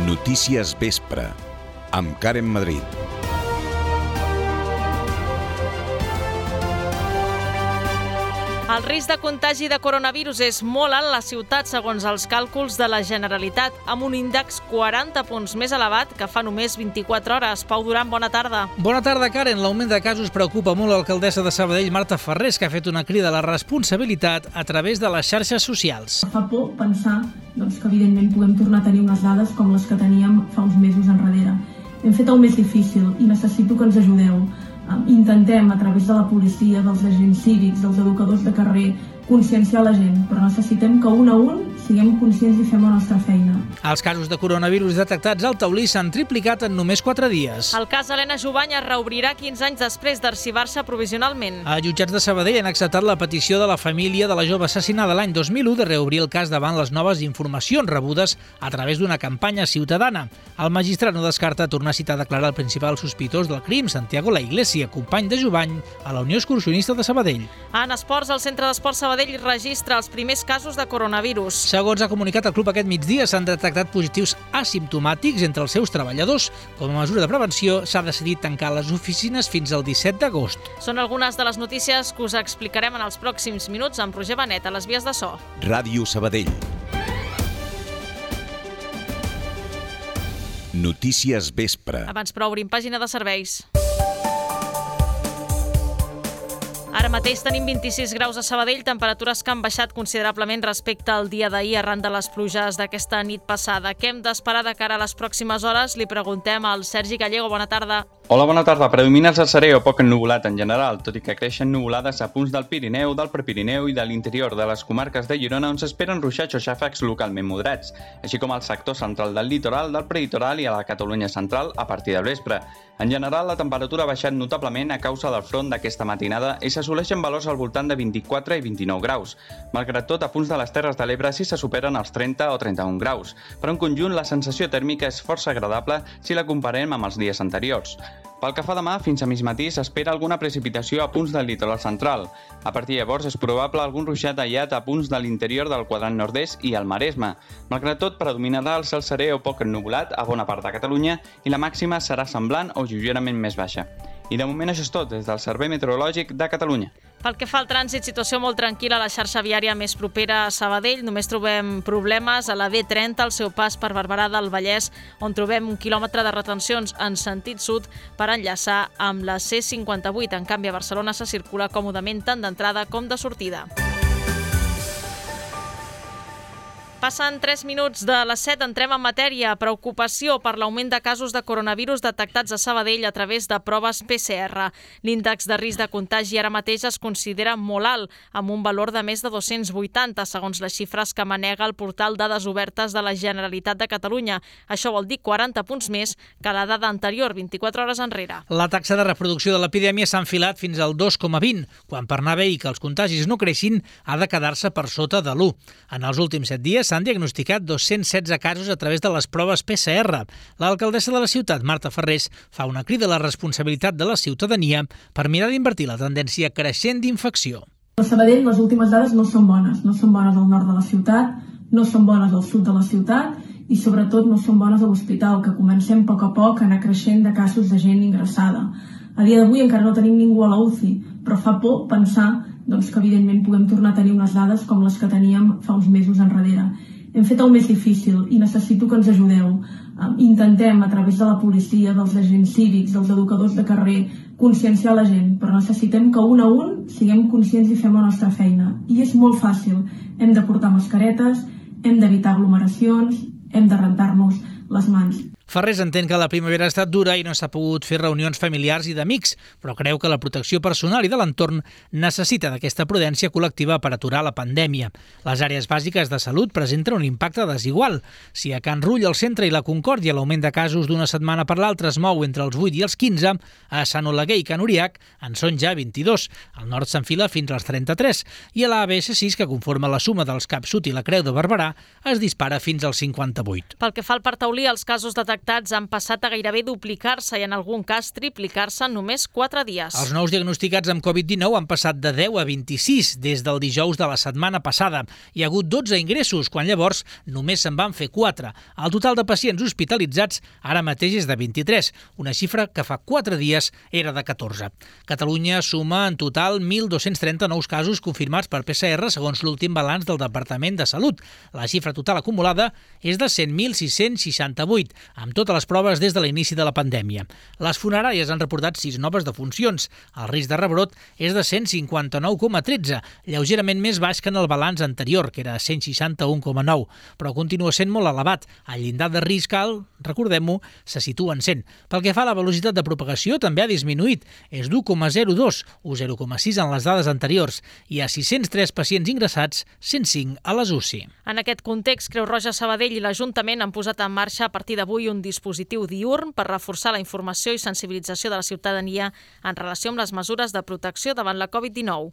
Notícies Vespre, amb Karen Madrid. El risc de contagi de coronavirus és molt alt a la ciutat, segons els càlculs de la Generalitat, amb un índex 40 punts més elevat que fa només 24 hores. Pau Duran, bona tarda. Bona tarda, Karen. L'augment de casos preocupa molt l'alcaldessa de Sabadell, Marta Ferrés, que ha fet una crida a la responsabilitat a través de les xarxes socials. Fa por pensar que evidentment puguem tornar a tenir unes dades com les que teníem fa uns mesos enrere. Hem fet el més difícil i necessito que ens ajudeu. Intentem, a través de la policia, dels agents cívics, dels educadors de carrer, conscienciar la gent, però necessitem que un a un siguem conscients i fem la nostra feina. Els casos de coronavirus detectats al Taulí s'han triplicat en només 4 dies. El cas Helena Jubany es reobrirà 15 anys després d'arxivar-se provisionalment. Els jutjats de Sabadell han acceptat la petició de la família de la jove assassinada l'any 2001 de reobrir el cas davant les noves informacions rebudes a través d'una campanya ciutadana. El magistrat no descarta tornar a citar a declarar el principal sospitós del crim, Santiago La Iglesia, company de Jubany a la Unió Excursionista de Sabadell. En esports, el Centre d'Esports Sabadell registra els primers casos de coronavirus. Segons ha comunicat el club aquest migdia, s'han detectat positius asimptomàtics entre els seus treballadors. Com a mesura de prevenció, s'ha decidit tancar les oficines fins al 17 d'agost. Són algunes de les notícies que us explicarem en els pròxims minuts amb Roger Benet a les vies de so. Ràdio Sabadell. Notícies Vespre. Abans, però, obrim pàgina de serveis. Ara mateix tenim 26 graus a Sabadell, temperatures que han baixat considerablement respecte al dia d'ahir arran de les pluges d'aquesta nit passada. Què hem d'esperar de cara a les pròximes hores? Li preguntem al Sergi Gallego. Bona tarda. Hola, bona tarda. Predomina el serè o poc ennuvolat en general, tot i que creixen nuvolades a punts del Pirineu, del Prepirineu i de l'interior de les comarques de Girona, on s'esperen ruixats o xàfecs localment moderats, així com al sector central del litoral, del prelitoral i a la Catalunya central a partir del vespre. En general, la temperatura ha baixat notablement a causa del front d'aquesta matinada i s'assoleixen valors al voltant de 24 i 29 graus. Malgrat tot, a punts de les Terres de l'Ebre sí se superen els 30 o 31 graus. Per en conjunt, la sensació tèrmica és força agradable si la comparem amb els dies anteriors. Pel que fa demà, fins a mig matí s'espera alguna precipitació a punts del litoral central. A partir de llavors és probable algun ruixat aïllat a punts de l'interior del quadrant nord-est i al Maresme. Malgrat tot, predominarà el cel serè o poc ennuvolat a bona part de Catalunya i la màxima serà semblant o lleugerament més baixa. I de moment això és tot des del Servei Meteorològic de Catalunya. Pel que fa al trànsit, situació molt tranquil·la a la xarxa viària més propera a Sabadell. Només trobem problemes a la B30, al seu pas per Barberà del Vallès, on trobem 1 quilòmetre de retencions en sentit sud per enllaçar amb la C58. En canvi, a Barcelona se circula còmodament tant d'entrada com de sortida. Passen 3 minuts de les 7, entrem en matèria. Preocupació per l'augment de casos de coronavirus detectats a Sabadell a través de proves PCR. L'índex de risc de contagi ara mateix es considera molt alt, amb un valor de més de 280, segons les xifres que manega el portal Dades Obertes de la Generalitat de Catalunya. Això vol dir 40 punts més que la dada anterior, 24 hores enrere. La taxa de reproducció de l'epidèmia s'ha enfilat fins al 2,20, quan per anar bé i que els contagis no creixin ha de quedar-se per sota de l'1. En els últims 7 dies s'han diagnosticat 216 casos a través de les proves PCR. L'alcaldessa de la ciutat, Marta Ferrés, fa una crida a la responsabilitat de la ciutadania per mirar d'invertir la tendència creixent d'infecció. A Sabadell les últimes dades no són bones. No són bones al nord de la ciutat, no són bones al sud de la ciutat i sobretot no són bones a l'hospital, que comencem a poc a anar creixent de casos de gent ingressada. A dia d'avui encara no tenim ningú a la UCI, però fa por pensar que evidentment puguem tornar a tenir unes dades com les que teníem fa uns mesos enrere. Hem fet el més difícil i necessito que ens ajudeu. Intentem, a través de la policia, dels agents cívics, dels educadors de carrer, conscienciar la gent, però necessitem que un a un siguem conscients i fem la nostra feina. I és molt fàcil. Hem de portar mascaretes, hem d'evitar aglomeracions, hem de rentar-nos les mans. Ferrés entén que la primavera ha estat dura i no s'ha pogut fer reunions familiars i d'amics, però creu que la protecció personal i de l'entorn necessita d'aquesta prudència col·lectiva per aturar la pandèmia. Les àrees bàsiques de salut presenten un impacte desigual. Si a Can Rull, el Centre i la Concòrdia l'augment de casos d'una setmana per l'altra es mou entre els 8 i els 15, a Sant Oleguer i Can Uriac en són ja 22. Al nord s'enfila fins als 33 i a la ABS6, que conforma la suma dels Cap Sud i la Creu de Barberà, es dispara fins als 58. Pel que fa al Parc Taulí, els casos detectats detectats han passat a gairebé duplicar-se i en algun cas triplicar-se en només 4 dies. Els nous diagnosticats amb Covid-19 han passat de 10 a 26 des del dijous de la setmana passada. Hi ha hagut 12 ingressos, quan llavors només se'n van fer 4. El total de pacients hospitalitzats ara mateix és de 23, una xifra que fa 4 dies era de 14. Catalunya suma en total 1.230 nous casos confirmats per PCR segons l'últim balanç del Departament de Salut. La xifra total acumulada és de 100.668, amb totes les proves des de l'inici de la pandèmia. Les funeràries han reportat 6 noves defuncions. El risc de rebrot és de 159,13, lleugerament més baix que en el balanç anterior, que era 161,9, però continua sent molt elevat. El llindar de risc alt, recordem-ho, se situa en 100. Pel que fa a la velocitat de propagació, també ha disminuït. És d'1,02, o 0,6 en les dades anteriors. Hi ha 603 pacients ingressats, 105 a les UCI. En aquest context, Creu Roja Sabadell i l'Ajuntament han posat en marxa a partir d'avui un dispositiu diürn per reforçar la informació i sensibilització de la ciutadania en relació amb les mesures de protecció davant la Covid-19.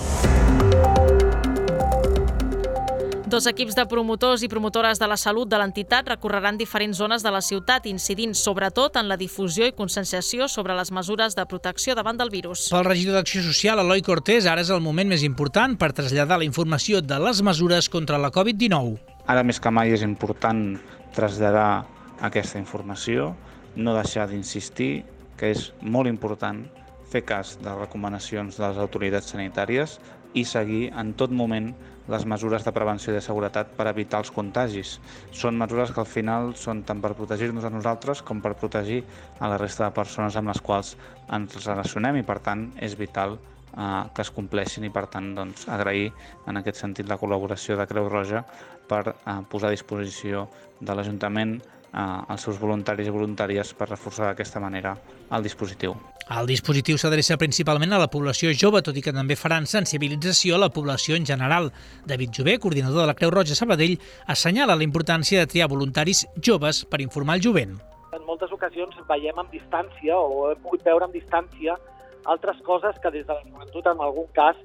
2 equips de promotors i promotores de la salut de l'entitat recorreran diferents zones de la ciutat, incidint sobretot en la difusió i conscienciació sobre les mesures de protecció davant del virus. Pel regidor d'Acció Social, Eloi Cortés, ara és el moment més important per traslladar la informació de les mesures contra la Covid-19. Ara més que mai és important traslladar aquesta informació, no deixar d'insistir que és molt important fer cas de les recomanacions de les autoritats sanitàries i seguir en tot moment les mesures de prevenció i de seguretat per evitar els contagis. Són mesures que al final són tant per protegir-nos a nosaltres com per protegir a la resta de persones amb les quals ens relacionem i per tant és vital que es compleixin i per tant agrair en aquest sentit la col·laboració de Creu Roja per posar a disposició de l'Ajuntament els seus voluntaris i voluntàries per reforçar d'aquesta manera el dispositiu. El dispositiu s'adreça principalment a la població jove, tot i que també faran sensibilització a la població en general. David Jové, coordinador de la Creu Roja Sabadell, assenyala la importància de triar voluntaris joves per informar el jovent. En moltes ocasions veiem amb distància o hem pogut veure amb distància altres coses que des de la joventut en algun cas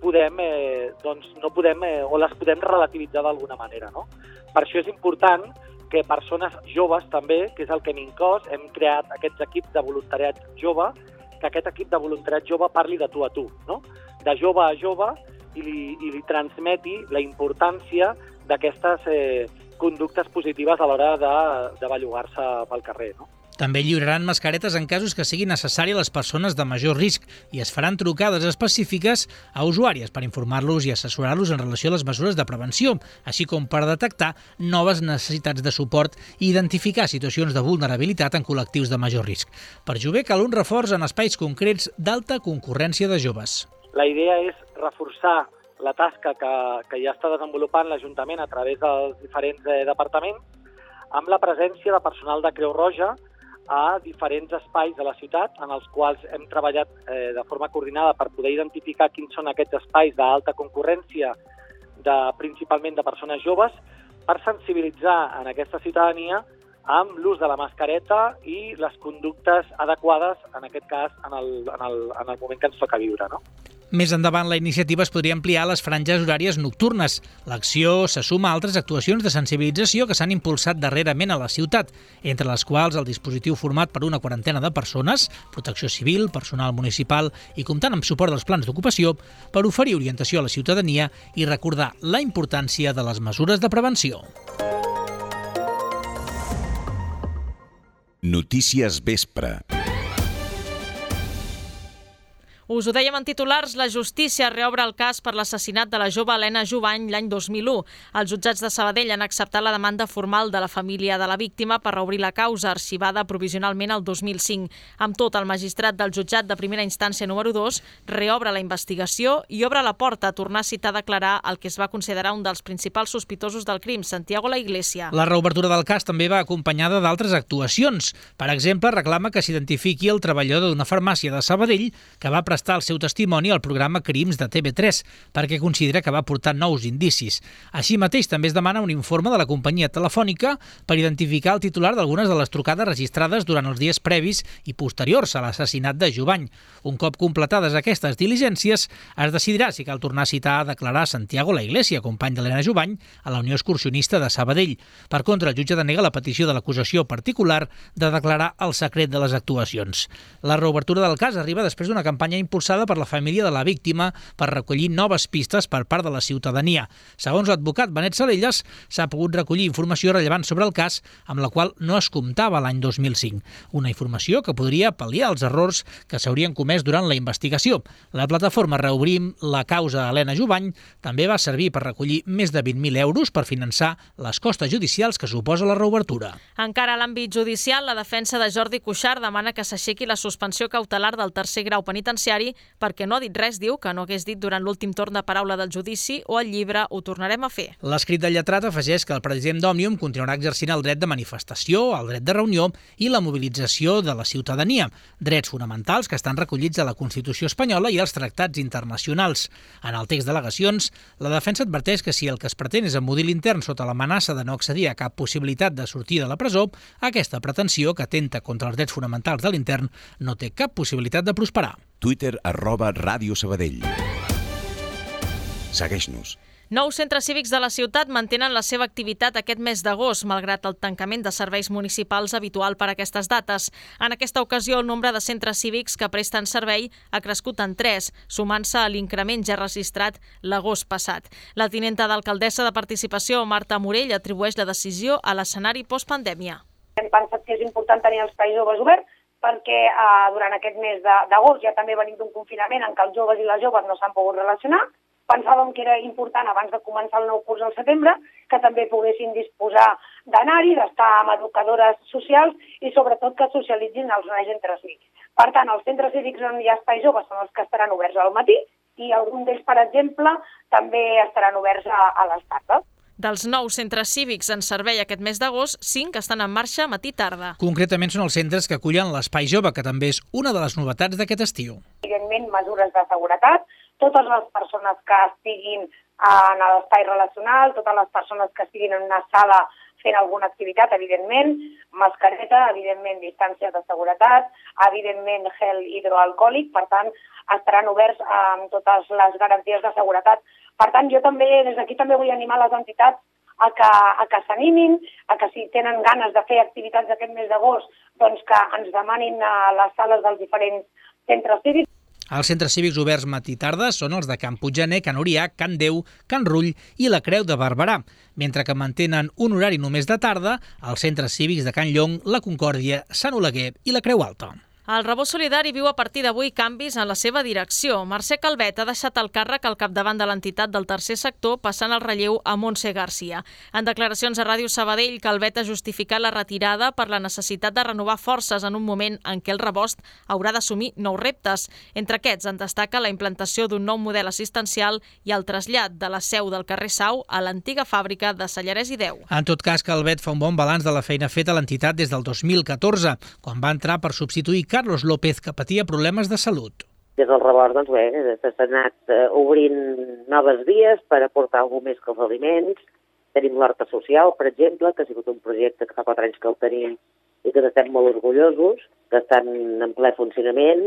no podem o les podem relativitzar d'alguna manera, no? Per això és important que persones joves també, que és el que hem inclòs, hem creat aquests equips de voluntariat jove, que aquest equip de voluntariat jove parli de tu a tu, no? De jove a jove i li transmeti la importància d'aquestes conductes positives a l'hora de bellugar-se pel carrer, no? També lliuraran mascaretes en casos que sigui necessari a les persones de major risc i es faran trucades específiques a usuàries per informar-los i assessorar-los en relació a les mesures de prevenció, així com per detectar noves necessitats de suport i identificar situacions de vulnerabilitat en col·lectius de major risc. Per Jové cal un reforç en espais concrets d'alta concurrència de joves. La idea és reforçar la tasca que ja està desenvolupant l'Ajuntament a través dels diferents departaments amb la presència de personal de Creu Roja a diferents espais de la ciutat en els quals hem treballat de forma coordinada per poder identificar quins són aquests espais d'alta concurrència principalment de persones joves per sensibilitzar en aquesta ciutadania amb l'ús de la mascareta i les conductes adequades, en aquest cas, en el moment que ens toca viure, no? Més endavant, la iniciativa es podria ampliar a les franges horàries nocturnes. L'acció se suma a altres actuacions de sensibilització que s'han impulsat darrerament a la ciutat, entre les quals el dispositiu format per una quarantena de persones, protecció civil, personal municipal i comptant amb suport dels plans d'ocupació per oferir orientació a la ciutadania i recordar la importància de les mesures de prevenció. Notícies Vespre. Us ho dèiem en titulars, la justícia reobre el cas per l'assassinat de la jove Helena Jubany l'any 2001. Els jutjats de Sabadell han acceptat la demanda formal de la família de la víctima per reobrir la causa, arxivada provisionalment el 2005. Amb tot, el magistrat del jutjat de primera instància número 2 reobre la investigació i obre la porta a tornar a citar a declarar el que es va considerar un dels principals sospitosos del crim, Santiago La Iglesia. La reobertura del cas també va acompanyada d'altres actuacions. Per exemple, reclama que s'identifiqui el treballador d'una farmàcia de Sabadell que va presentar prestar el seu testimoni al programa Crims de TV3 perquè considera que va aportar nous indicis. Així mateix també es demana un informe de la companyia telefònica per identificar el titular d'algunes de les trucades registrades durant els dies previs i posteriors a l'assassinat de Jubany. Un cop completades aquestes diligències, es decidirà si cal tornar a citar a declarar Santiago La Iglesia, company d'Helena Jubany, a la Unió Excursionista de Sabadell. Per contra, el jutge denega la petició de l'acusació particular de declarar el secret de les actuacions. La reobertura del cas arriba després d'una campanya impulsada per la família de la víctima per recollir noves pistes per part de la ciutadania. Segons l'advocat Benet Salelles, s'ha pogut recollir informació rellevant sobre el cas amb la qual no es comptava l'any 2005. Una informació que podria pal·liar els errors que s'haurien comès durant la investigació. La plataforma Reobrim la causa a Helena Jubany també va servir per recollir més de 20.000 euros per finançar les costes judicials que suposa la reobertura. Encara a l'àmbit judicial, la defensa de Jordi Cuixart demana que s'aixequi la suspensió cautelar del tercer grau penitenciari perquè no ha dit res, diu, que no hagués dit durant l'últim torn de paraula del judici o al llibre Ho tornarem a fer. L'escrit del lletrat afegeix que el president d'Òmnium continuarà exercint el dret de manifestació, el dret de reunió i la mobilització de la ciutadania, drets fonamentals que estan recollits a la Constitució espanyola i als tractats internacionals. En el text d'al·legacions, la defensa adverteix que si el que es pretén és emmudir l'intern sota l'amenaça de no accedir a cap possibilitat de sortir de la presó, aquesta pretensió, que atenta contra els drets fonamentals de l'intern, no té cap possibilitat de prosperar. Twitter @Ràdio Sabadell. Segueix-nos. 9 centres cívics de la ciutat mantenen la seva activitat aquest mes d'agost, malgrat el tancament de serveis municipals habitual per a aquestes dates. En aquesta ocasió, el nombre de centres cívics que presten servei ha crescut en 3, sumant-se a l'increment ja registrat l'agost passat. La tinenta d'alcaldessa de Participació, Marta Morell, atribueix la decisió a l'escenari postpandèmia. Hem pensat que és important tenir els espais joves oberts perquè durant aquest mes d'agost ja també venim d'un confinament en què els joves i les joves no s'han pogut relacionar. Pensàvem que era important, abans de començar el nou curs al setembre, que també poguessin disposar d'anar-hi, d'estar amb educadores socials i sobretot que socialitzin els nois entre cívics. Per tant, els centres cívics on hi ha espais joves són els que estaran oberts al matí i algun d'ells, per exemple, també estaran oberts a les tardes. Dels 9 centres cívics en servei aquest mes d'agost, 5 estan en marxa matí-tarda. Concretament són els centres que acullen l'Espai Jove, que també és una de les novetats d'aquest estiu. Evidentment, mesures de seguretat, totes les persones que estiguin en l'espai relacional, totes les persones que estiguin en una sala fent alguna activitat, evidentment, mascareta, evidentment, distància de seguretat, evidentment, gel hidroalcohòlic, per tant, estaran oberts amb totes les garanties de seguretat. Per tant, jo també, des d'aquí també vull animar les entitats a que s'animin, a que si tenen ganes de fer activitats aquest mes d'agost, doncs que ens demanin a les sales dels diferents centres cívics. Els centres cívics oberts matí i tarda són els de Can Puiggener, Can Orià, Can Déu, Can Rull i la Creu de Barberà, mentre que mantenen un horari només de tarda els centres cívics de Can Llong, la Concòrdia, Sant Oleguer i la Creu Alta. El Rebost Solidari viu a partir d'avui canvis en la seva direcció. Mercè Calvet ha deixat el càrrec al capdavant de l'entitat del tercer sector, passant el relleu a Montse Garcia. En declaracions a Ràdio Sabadell, Calvet ha justificat la retirada per la necessitat de renovar forces en un moment en què el Rebost haurà d'assumir nous reptes. Entre aquests en destaca la implantació d'un nou model assistencial i el trasllat de la seu del carrer Sau a l'antiga fàbrica de Sallarès i Deu. En tot cas, Calvet fa un bon balanç de la feina feta a l'entitat des del 2014, quan va entrar per substituir Carlos López, que patia problemes de salut. Des del Rebost, doncs bé, s'ha anat obrint noves vies per aportar alguna més que els aliments. Tenim l'Horta Social, per exemple, que ha sigut un projecte que fa 4 anys que el tenim i que estem molt orgullosos, que estan en ple funcionament.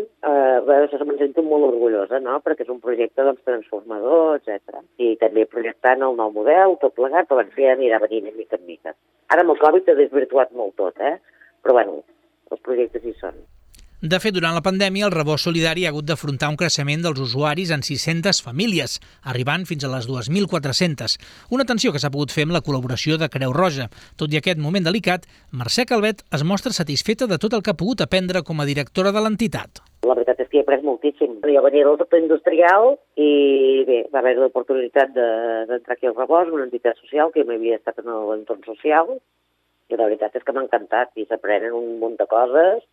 Me'n sento molt orgullosa, no?, perquè és un projecte transformador, etc. I també projectant el nou model, tot plegat, però ja anirà venint mica en mica. Ara amb el Covid s'ha desvirtuat molt tot, però bueno, els projectes hi són. De fet, durant la pandèmia, el Rebost Solidari ha hagut d'afrontar un creixement dels usuaris en 600 famílies, arribant fins a les 2.400. Una atenció que s'ha pogut fer amb la col·laboració de Creu Roja. Tot i aquest moment delicat, Mercè Calvet es mostra satisfeta de tot el que ha pogut aprendre com a directora de l'entitat. La veritat és que he après moltíssim. Jo venia del sector industrial i bé, va haver l'oportunitat d'entrar aquí al Rebost, una entitat social que m'havia estat en l'entorn social, i la veritat és que m'ha encantat i s'aprenen un munt de coses.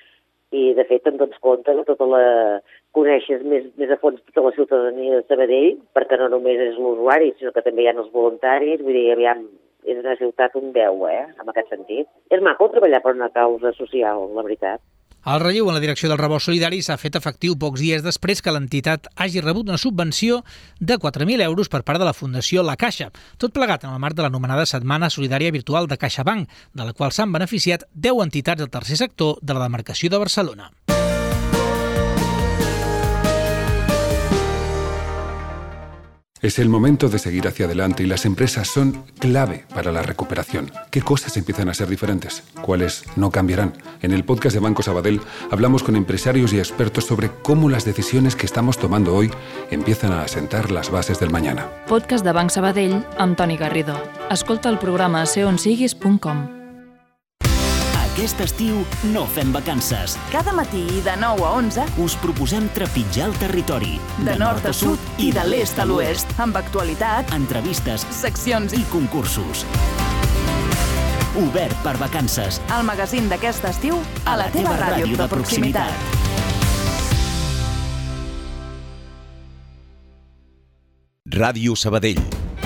I, de fet, em dones compte que coneixes més a fons tota la ciutadania de Sabadell, perquè no només és l'usuari, sinó que també hi ha els voluntaris. Vull dir, aviam, és una ciutat un 10, en aquest sentit. És maco treballar per una causa social, la veritat. El relleu en la direcció del Rebost Solidari s'ha fet efectiu pocs dies després que l'entitat hagi rebut una subvenció de 4.000 euros per part de la Fundació La Caixa, tot plegat en el marc de l'anomenada Setmana Solidària Virtual de CaixaBank, de la qual s'han beneficiat 10 entitats del tercer sector de la demarcació de Barcelona. Es el momento de seguir hacia adelante y las empresas son clave para la recuperación. ¿Qué cosas empiezan a ser diferentes? ¿Cuáles no cambiarán? En el podcast de Banco Sabadell hablamos con empresarios y expertos sobre cómo las decisiones que estamos tomando hoy empiezan a asentar las bases del mañana. Podcast de Banc Sabadell amb Toni Garrido. Escolta el programa a seonsiguis.com. Aquest estiu no fem vacances. Cada matí de 9 a 11 us proposem trepitjar el territori. De nord a sud i de l'est a l'oest. Amb actualitat, entrevistes, seccions i concursos. Obert per vacances. El magazín d'aquest estiu a la teva ràdio de proximitat. Ràdio Sabadell.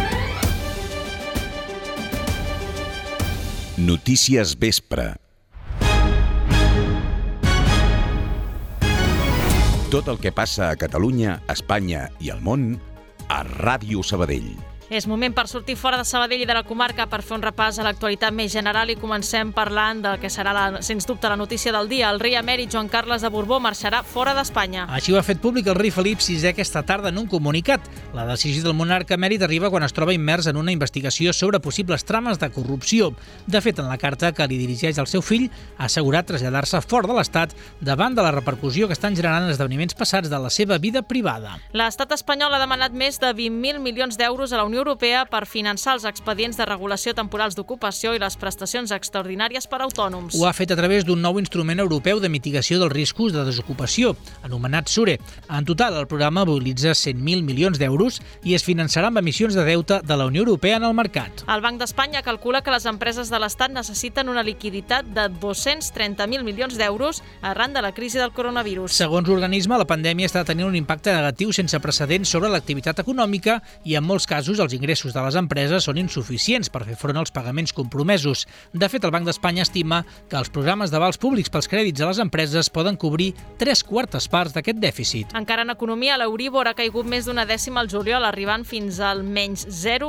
Notícies Vespre. Tot el que passa a Catalunya, Espanya i al món a Ràdio Sabadell. És moment per sortir fora de Sabadell i de la comarca per fer un repàs a l'actualitat més general i comencem parlant del que serà, sens dubte, la notícia del dia. El rei emèrit Joan Carles de Borbó marxarà fora d'Espanya. Així ho ha fet públic el rei Felip VI aquesta tarda en un comunicat. La decisió del monarca emèrit arriba quan es troba immers en una investigació sobre possibles trames de corrupció. De fet, en la carta que li dirigeix al seu fill, ha assegurat traslladar-se fora de l'Estat davant de la repercussió que estan generant esdeveniments passats de la seva vida privada. L'estat espanyol ha demanat més de 20.000 milions d'euros a la Unió Europea per finançar els expedients de regulació temporals d'ocupació i les prestacions extraordinàries per a autònoms. Ho ha fet a través d'un nou instrument europeu de mitigació dels riscos de desocupació, anomenat SURE. En total, el programa mobilitza 100.000 milions d'euros i es finançarà amb emissions de deute de la Unió Europea en el mercat. El Banc d'Espanya calcula que les empreses de l'Estat necessiten una liquiditat de 230.000 milions d'euros arran de la crisi del coronavirus. Segons l'organisme, la pandèmia està tenint un impacte negatiu sense precedents sobre l'activitat econòmica i, en molts casos, els ingressos de les empreses són insuficients per fer front als pagaments compromesos. De fet, el Banc d'Espanya estima que els programes d'avals públics pels crèdits a les empreses poden cobrir 3/4 parts d'aquest dèficit. Encara en economia, l'Euríbor ha caigut més d'una dècima al juliol, arribant fins al menys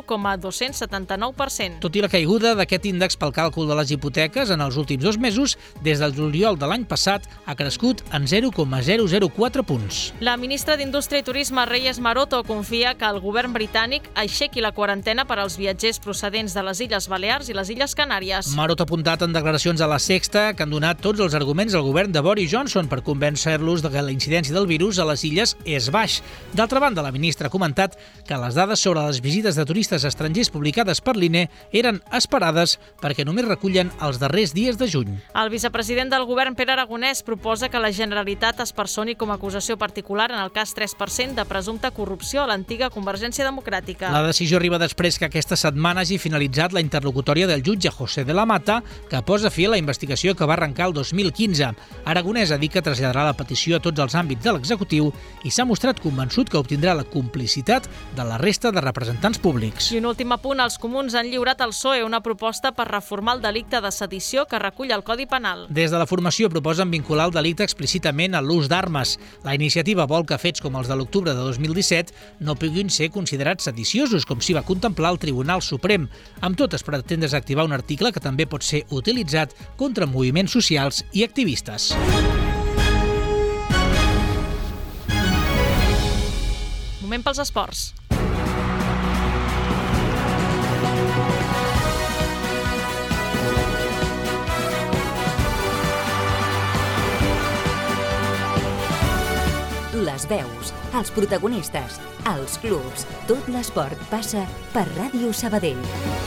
0,279%. Tot i la caiguda d'aquest índex pel càlcul de les hipoteques en els últims 2 mesos, des del juliol de l'any passat ha crescut en 0,004 punts. La ministra d'Indústria i Turisme, Reyes Maroto, confia que el govern britànic aixequi la quarantena per als viatgers procedents de les Illes Balears i les Illes Canàries. Maroto ha apuntat en declaracions a La Sexta que han donat tots els arguments al govern de Boris Johnson per convèncer-los de que la incidència del virus a les illes és baix. D'altra banda, la ministra ha comentat que les dades sobre les visites de turistes estrangers publicades per l'INE eren esperades perquè només recullen els darrers dies de juny. El vicepresident del govern, Pere Aragonès, proposa que la Generalitat es personi com a acusació particular en el cas 3% de presumpta corrupció a l'antiga Convergència Democràtica. La decisió arriba després que aquesta setmana hagi finalitzat la interlocutòria del jutge José de la Mata, que posa fi a la investigació que va arrencar el 2015. Aragonès ha dit que traslladarà la petició a tots els àmbits de l'executiu i s'ha mostrat convençut que obtindrà la complicitat de la resta de representants públics. I un últim apunt, els comuns han lliurat al PSOE una proposta per reformar el delicte de sedició que recull el Codi Penal. Des de la formació proposen vincular el delicte explícitament a l'ús d'armes. La iniciativa vol que fets com els de l'octubre de 2017 no puguin ser considerats sediciosos, com s'hi va contemplar el Tribunal Suprem. Amb tot, es pretén desactivar un article que també pot ser utilitzat contra moviments socials i activistes. Moment pels esports. Les veus, els protagonistes, els clubs, tot l'esport passa per Ràdio Sabadell.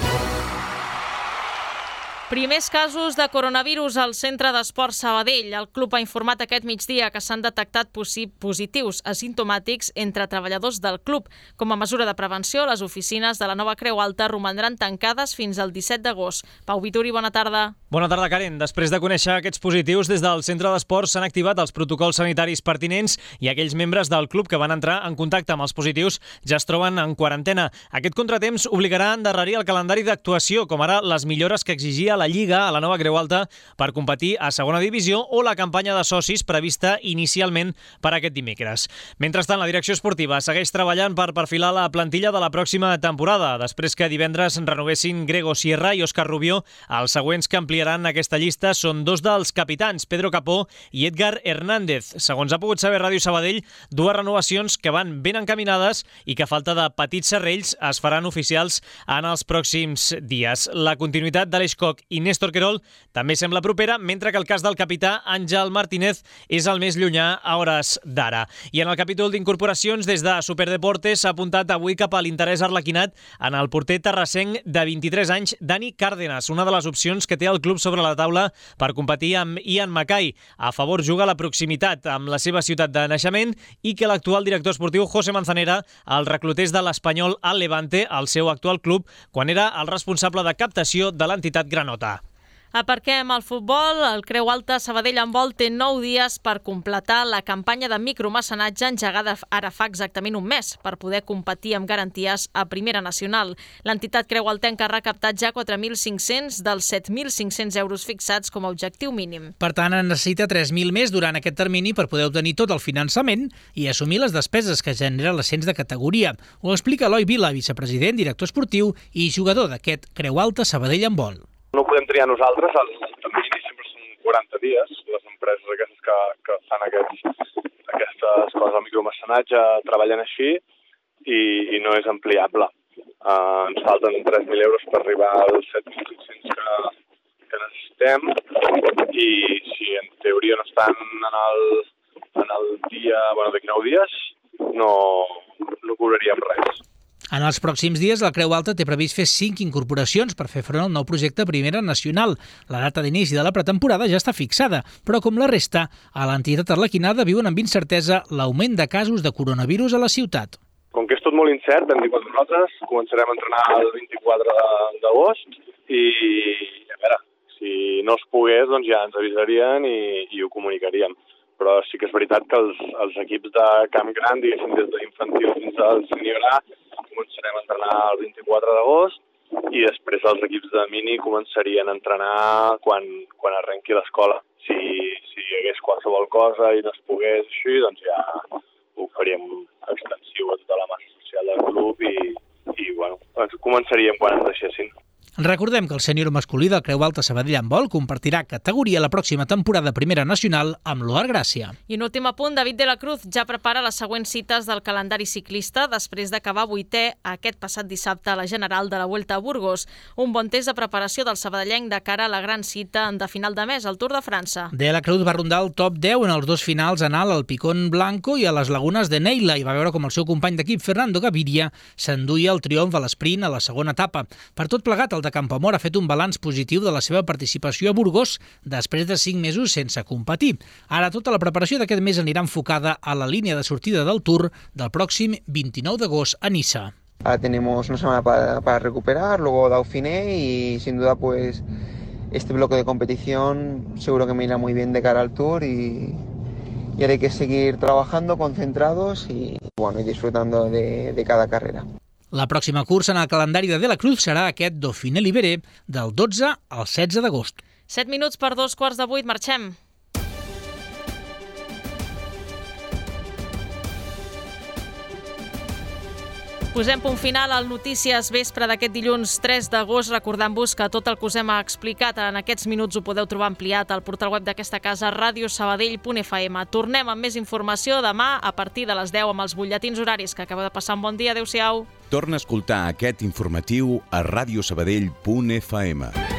Primers casos de coronavirus al Centre d'Esport Sabadell. El club ha informat aquest migdia que s'han detectat positius asimptomàtics entre treballadors del club. Com a mesura de prevenció, les oficines de la nova Creu Alta romandran tancades fins al 17 d'agost. Pau Vituri, bona tarda. Bona tarda, Karen. Després de conèixer aquests positius, des del Centre d'Esport s'han activat els protocols sanitaris pertinents i aquells membres del club que van entrar en contacte amb els positius ja es troben en quarantena. Aquest contratemps obligarà a endarrerir el calendari d'actuació, com ara les millores que exigia la Lliga a la nova Creu Alta per competir a segona divisió o la campanya de socis prevista inicialment per aquest dimecres. Mentrestant, la direcció esportiva segueix treballant per perfilar la plantilla de la pròxima temporada, després que divendres renovessin Grego Sierra i Òscar Rubió. Els següents que ampliaran aquesta llista són dos dels capitans, Pedro Capó i Edgar Hernández. Segons ha pogut saber Ràdio Sabadell, dues renovacions que van ben encaminades i que a falta de petits serrells es faran oficials en els pròxims dies. La continuïtat d'Aleix Koch i Néstor Querol també sembla propera, mentre que el cas del capità Àngel Martínez és el més llunyà a hores d'ara. I en el capítol d'incorporacions, des de Superdeportes s'ha apuntat avui cap a l'interès arlequinat en el porter terrassenc de 23 anys, Dani Cárdenas, una de les opcions que té el club sobre la taula per competir amb Ian Mackay. A favor juga la proximitat amb la seva ciutat de naixement i que l'actual director esportiu José Manzanera el reclutés de l'Espanyol al Levante, el seu actual club, quan era el responsable de captació de l'entitat granota. Aparquem el futbol. El Creu Alta Sabadell Handbol té 9 dies per completar la campanya de micromecenatge engegada ara fa exactament un mes per poder competir amb garanties a Primera Nacional. L'entitat Creu Altenca ha recaptat ja 4.500 dels 7.500 euros fixats com a objectiu mínim. Per tant, en necessita 3.000 més durant aquest termini per poder obtenir tot el finançament i assumir les despeses que genera l'ascens de categoria. Ho explica Eloi Vila, vicepresident, director esportiu i jugador d'aquest Creu Alta Sabadell Handbol. No ho podem triar nosaltres, els terminis sempre són 40 dies. Les empreses aquestes que fan aquestes coses de micromecenatge treballen així i no és ampliable. Ens falten 3.000 euros per arribar als 7.500 que necessitem i si en teoria no estan en el dia, d'aquí 9 dies, no cobraríem res. En els pròxims dies, la Creu Alta té previst fer 5 incorporacions per fer front al nou projecte Primera Nacional. La data d'inici de la pretemporada ja està fixada, però com la resta, a l'entitat arlequinada viuen amb incertesa l'augment de casos de coronavirus a la ciutat. Com que és tot molt incert, hem dit nosaltres, començarem a entrenar el 24 d'agost i a veure, si no es pogués, doncs ja ens avisarien i ho comunicaríem. Però sí que és veritat que els equips de camp gran, diguéssim, des d'infantil fins al sènior A, començarem a entrenar el 24 d'agost i després els equips de mini començarien a entrenar quan arrenqui l'escola. Si hi hagués qualsevol cosa i no es pogués així, doncs ja ho faríem extensiu a tota la massa social del club i començaríem quan ens deixessin. Recordem que el sènior masculí del Creu Alta Sabadell Handbol compartirà categoria la pròxima temporada Primera Nacional amb l'Oar Gràcia. I un últim apunt, David de la Cruz ja prepara les següents cites del calendari ciclista després d'acabar 8è aquest passat dissabte a la General de la Vuelta a Burgos. Un bon test de preparació del sabadellenc de cara a la gran cita de final de mes, al Tour de França. De la Cruz va rondar el top 10 en els dos finals anal al Picón Blanco i a les Lagunes de Neila i va veure com el seu company d'equip Fernando Gaviria s'enduia el triomf a l'esprint a la segona etapa. Per tot plegat, el de Campoamor ha fet un balanç positiu de la seva participació a Burgos després de 5 mesos sense competir. Ara tota la preparació d'aquest mes anirà enfocada a la línia de sortida del Tour del pròxim 29 d'agost a Niça. Ahora tenemos una semana para recuperar, luego Dauphiné y sin duda pues este bloque de competición seguro que me irá muy bien de cara al Tour y ahora hay que seguir trabajando, concentrados y disfrutando de cada carrera. La pròxima cursa en el calendari de la Cruz serà aquest Dauphiné Libéré del 12 al 16 d'agost. 7 minuts per 7:45, marxem. Posem punt final al Notícies Vespre d'aquest dilluns 3 d'agost, recordant-vos que tot el que us hem explicat en aquests minuts ho podeu trobar ampliat al portal web d'aquesta casa, radiosabadell.fm. Tornem amb més informació demà a partir de les 10 amb els butlletins horaris. Que acaba de passar un bon dia. Adéu-siau. Torna a escoltar aquest informatiu a radiosabadell.fm.